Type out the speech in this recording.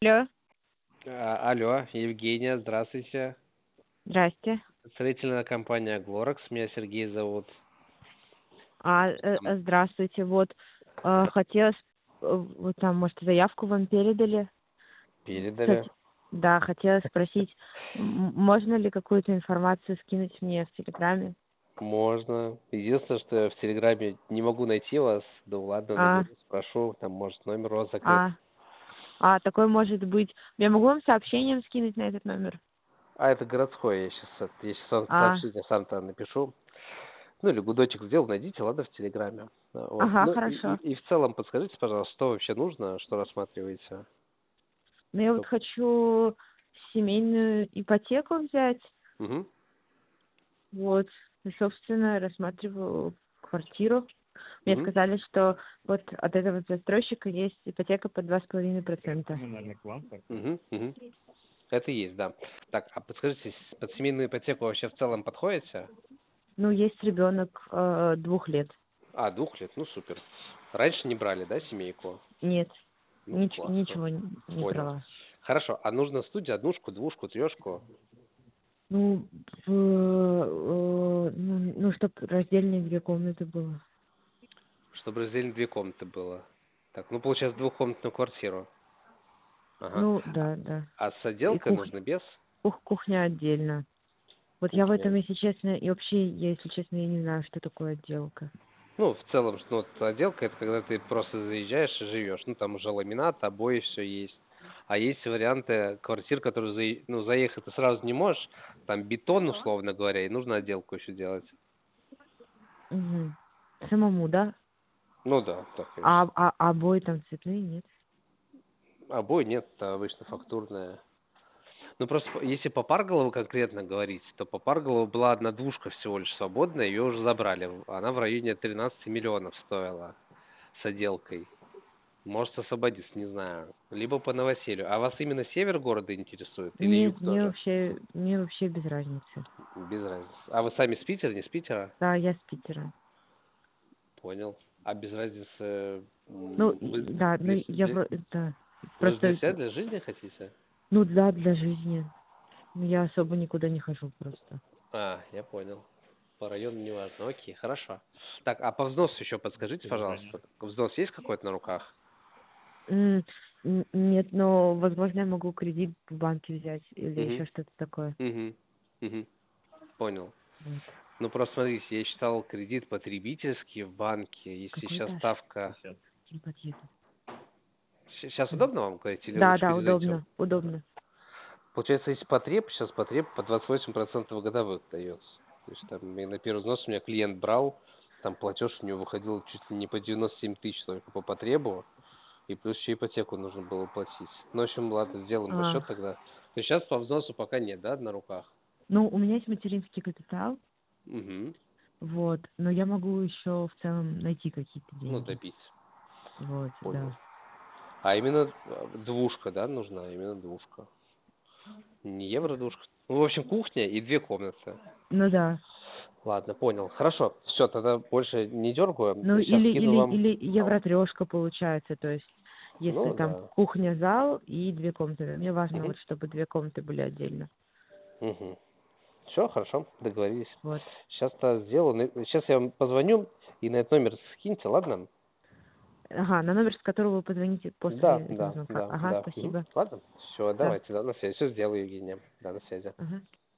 Алло, Алло, Евгения, здравствуйте. здрасте. Строительная компания «Глоракс». Меня Сергей зовут. М, Здравствуйте. Вот, хотелось, вот там, может, заявку вам передали? Передали. Хот- Да, хотелось спросить, можно ли какую-то информацию скинуть мне в Телеграме? Можно. Единственное, что я в Телеграме не могу найти вас. Да ладно, А, наберу, спрошу. Там, может, номер у вас закрыт. а, такой может быть. Я могу вам сообщением скинуть на этот номер? Это городской. Я сейчас вам А, сообщение сам-то напишу. Ну, или гудочек сделал, найдите, ладно, в Телеграме. Вот. ага, Ну, хорошо. и в целом подскажите, пожалуйста, что вообще нужно, что рассматриваете? Ну, я вот Чтоб- хочу семейную ипотеку взять. Мгм. Вот, и, собственно, рассматриваю квартиру. Мне Мгм. сказали, что вот от этого застройщика есть ипотека под 2,5%. Мгм. Мгм. Это есть, да. Так, а подскажите, под семейную ипотеку вообще в целом подходите? Ну, есть ребенок 2 лет. 2 лет, ну супер. Раньше не брали, да, семейку? Нет, Ну, классно. ничего не Понял. брала. Хорошо, а нужно студию, однушку, двушку, трешку? Ну, чтобы раздельные 2 комнаты было. Чтобы раздельно 2 комнаты было. Так, ну получается двухкомнатную квартиру. Ага. Ну, А, да, да. а с И отделкой нужно без? кухня отдельно. Вот я в Кухня. этом, если честно, и вообще, если честно, я не знаю, что такое отделка. Ну, в целом, ну, вот отделка это когда ты просто заезжаешь и живешь. Ну, там уже ламинат, обои, все есть. А есть варианты квартир, которые ну, заехать ты сразу не можешь. Там бетон, условно говоря, и нужно отделку еще делать. Мгм. Самому, да? Ну да, так, А, конечно. а обои там цветные, нет? Обои нет, это обычно фактурная. Ну, просто если по Парголову конкретно говорить, то по Парголову была одна двушка всего лишь свободная, ее уже забрали. Она в районе 13 миллионов стоила с отделкой. Может освободиться, не знаю. Либо по новоселью. А вас именно север города интересует или Нет, юг тоже? мне вообще без разницы. Без разницы. А вы сами с Питера, не с Питера? Да, я с Питера. Понял. А без разницы, Ну, вы да, ну да. вы же для Просто, себя, для жизни хотите? ну да, для жизни. Ну, я особо никуда не хожу просто. Я понял. По району не важно. Окей, хорошо. Так, а по взносу еще подскажите, пожалуйста. Взнос есть какой-то на руках? М, Нет, но, возможно, я могу кредит в банке взять или Угу. еще что-то такое. Угу. Угу. Понял. Вот. Ну, просто смотрите, я считал кредит потребительский в банке. Если Какой сейчас этаж? ставка... Не подъеду. Сейчас М. удобно вам говорить или Да, лучше да, перезвоните? удобно, удобно. Получается, если потреб, сейчас потреб по 28% годовых дается. То есть там и на первый взнос у меня клиент брал, там платеж у него выходил чуть ли не по 97 тысяч только по потребу, и плюс еще ипотеку нужно было платить. Ну, в общем, ладно, сделаем А, расчет тогда. То есть сейчас по взносу пока нет, да, на руках? ну, у меня есть материнский капитал, Угу. вот, но я могу еще в целом найти какие-то Ну, деньги. добить. Вот, Понял. да. А именно двушка, да, нужна? Именно двушка. Не евро-двушка. Ну, в общем, кухня и 2 комнаты. Ну да. Ладно, понял. Хорошо. Все, тогда больше не дергаю. Ну Сейчас скину вам. или евро-трешка получается, то есть если Ну там да. кухня, зал и 2 комнаты. Мне важно Угу. вот, чтобы 2 комнаты были отдельно. Угу. Все, хорошо, договорились. Вот. Сейчас-то сделаю. Сейчас я вам позвоню и на этот номер скиньте, ладно? Ага, на номер, с которого вы позвоните Да, после этого да, звонка. да, Ага, да. Мгм. спасибо. Ладно. Все, Да. давайте, да, на связи. Все сделаю, Евгения. Да, на связи. Ага.